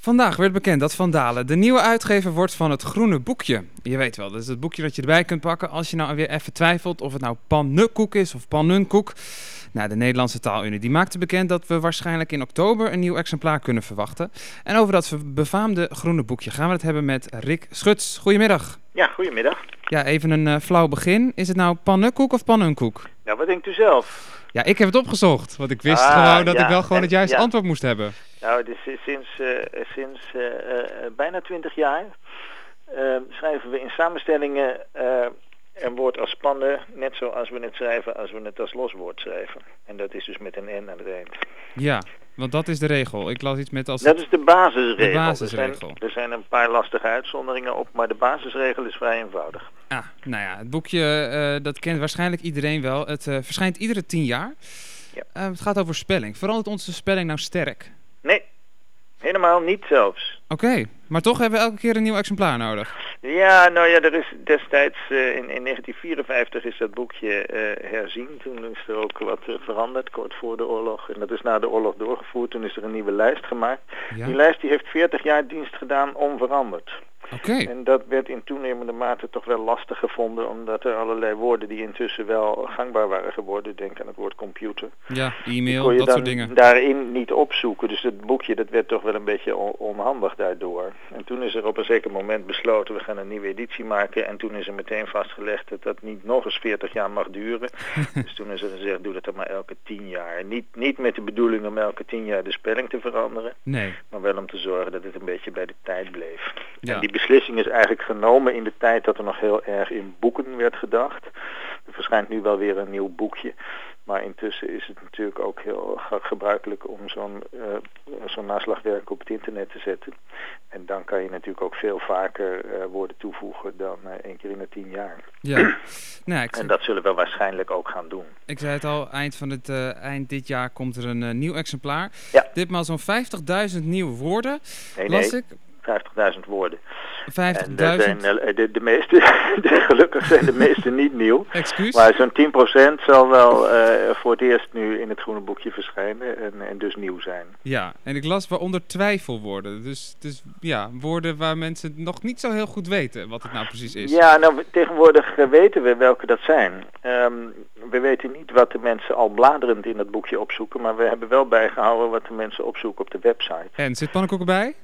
Vandaag werd bekend dat Van Dalen de nieuwe uitgever wordt van het Groene Boekje. Je weet wel, dat is het boekje dat je erbij kunt pakken als je nou weer even twijfelt of het nou pannenkoek is of pannenkoek. Nou, de Nederlandse Taalunie die maakte bekend dat we waarschijnlijk in oktober een nieuw exemplaar kunnen verwachten. En over dat befaamde Groene Boekje gaan we het hebben met Rick Schuts. Goedemiddag. Ja, goedemiddag. Ja, even een flauw begin. Is het nou pannenkoek of pannenkoek? Nou, wat denkt u zelf? Ja, ik heb het opgezocht, want ik wist gewoon dat ik wel gewoon het juiste antwoord moest hebben. Nou, het is sinds bijna 20 jaar schrijven we in samenstellingen een woord als pannen, net zoals we het schrijven als we het als loswoord schrijven. En dat is dus met een N aan het eind. Ja, want dat is de regel. Ik las iets met als... Dat is de basisregel. De basisregel. Er zijn een paar lastige uitzonderingen op, maar de basisregel is vrij eenvoudig. Ah, nou ja, het boekje, dat kent waarschijnlijk iedereen wel. Het verschijnt iedere 10 jaar. Ja. Het gaat over spelling. Verandert onze spelling nou sterk? Nee, helemaal niet zelfs. Oké, maar toch hebben we elke keer een nieuw exemplaar nodig. Ja, nou ja, er is destijds in 1954 is dat boekje herzien. Toen is er ook wat veranderd, kort voor de oorlog. En dat is na de oorlog doorgevoerd. Toen is er een nieuwe lijst gemaakt. Ja. Die lijst die heeft 40 jaar dienst gedaan onveranderd. Oké. En dat werd in toenemende mate toch wel lastig gevonden, omdat er allerlei woorden die intussen wel gangbaar waren geworden, denk aan het woord computer. Ja, e-mail, kon je dat dan soort dingen. daarin niet opzoeken. Dus het boekje dat werd toch wel een beetje onhandig daardoor. En toen is er op een zeker moment besloten, we gaan een nieuwe editie maken. En toen is er meteen vastgelegd dat dat niet nog eens 40 jaar mag duren. Dus toen is er gezegd, doe dat dan maar elke 10 jaar. Niet met de bedoeling om elke 10 jaar de spelling te veranderen. Nee. Maar wel om te zorgen dat het een beetje bij de tijd bleef. Ja. En die beslissing is eigenlijk genomen in de tijd dat er nog heel erg in boeken werd gedacht. Er verschijnt nu wel weer een nieuw boekje. Maar intussen is het natuurlijk ook heel gebruikelijk om zo'n naslagwerk op het internet te zetten. En dan kan je natuurlijk ook veel vaker woorden toevoegen dan 1 keer in de 10 jaar. Ja. Nou, En dat zullen we waarschijnlijk ook gaan doen. Ik zei het al, eind dit jaar komt er een nieuw exemplaar. Ja. Ditmaal zo'n 50.000 nieuwe woorden. Nee, las ik. 50.000 woorden. 50.000? En de meeste, gelukkig zijn de meeste niet nieuw. Excuus? Maar zo'n 10% zal wel voor het eerst nu in het groene boekje verschijnen en dus nieuw zijn. Ja, en ik las waaronder twijfelwoorden. Dus ja, woorden waar mensen nog niet zo heel goed weten wat het nou precies is. Ja, nou tegenwoordig weten we welke dat zijn. We weten niet wat de mensen al bladerend in het boekje opzoeken, maar we hebben wel bijgehouden wat de mensen opzoeken op de website. En zit pannenkoek erbij?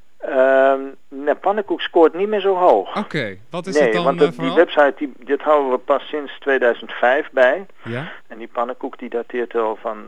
Nee, pannenkoek scoort niet meer zo hoog. Oké, wat is het dan want vooral? die website, dat houden we pas sinds 2005 bij. Ja? En die pannenkoek die dateert al van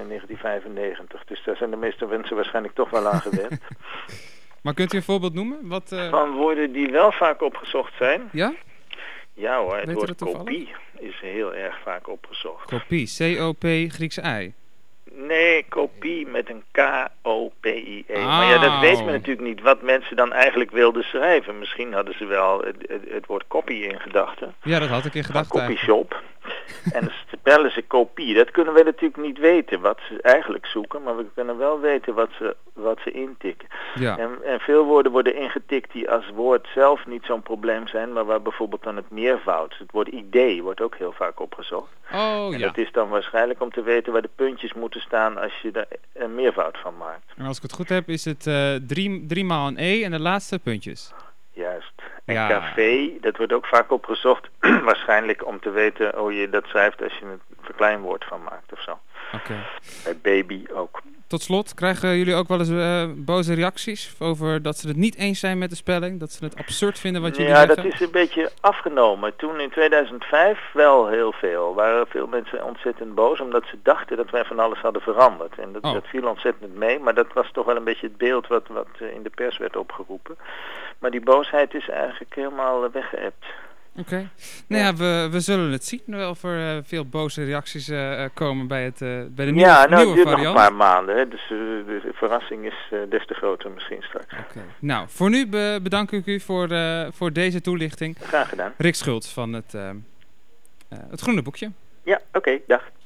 1995. Dus daar zijn de meeste mensen waarschijnlijk toch wel aan gewend. Maar kunt u een voorbeeld noemen? Van woorden die wel vaak opgezocht zijn? Ja? Ja hoor, het Weet u woord dat toevallig? kopie is heel erg vaak opgezocht. Kopie, C-O-P, Griekse I. Nee, kopie met een K-O-P-I-E. Maar ja, dat weten we natuurlijk niet wat mensen dan eigenlijk wilden schrijven. Misschien hadden ze wel het woord copy in gedachten. Ja, dat had ik in gedachten. Copyshop. En spellen ze kopie. Dat kunnen we natuurlijk niet weten wat ze eigenlijk zoeken. Maar we kunnen wel weten wat ze intikken. Ja. En veel woorden worden ingetikt die als woord zelf niet zo'n probleem zijn. Maar waar bijvoorbeeld dan het meervoud. Het woord idee wordt ook heel vaak opgezocht. Oh en ja. dat is dan waarschijnlijk om te weten waar de puntjes moeten staan als je er een meervoud van maakt. En als ik het goed heb is het 3 maal een E en de laatste puntjes. Juist. En Ja. café, dat wordt ook vaak opgezocht. Waarschijnlijk om te weten hoe je dat schrijft als je een verkleinwoord van maakt of zo. Oké. Bij baby ook. Tot slot, krijgen jullie ook wel eens boze reacties over dat ze het niet eens zijn met de spelling? Dat ze het absurd vinden wat jullie Ja, zeggen? dat is een beetje afgenomen. Toen in 2005 wel heel veel. Waren veel mensen ontzettend boos omdat ze dachten dat wij van alles hadden veranderd. En dat viel ontzettend mee, maar dat was toch wel een beetje het beeld wat in de pers werd opgeroepen. Maar die boosheid is eigenlijk helemaal weggeëpt. Oké. Nou ja, we zullen het zien of er veel boze reacties komen bij de nieuwe het variant. duurt nog een paar maanden. Hè? Dus de verrassing is des te groter misschien straks. Oké. Nou, voor nu bedank ik u voor deze toelichting. Graag gedaan. Rick Schultz van het Groene Boekje. Ja, oké, dag.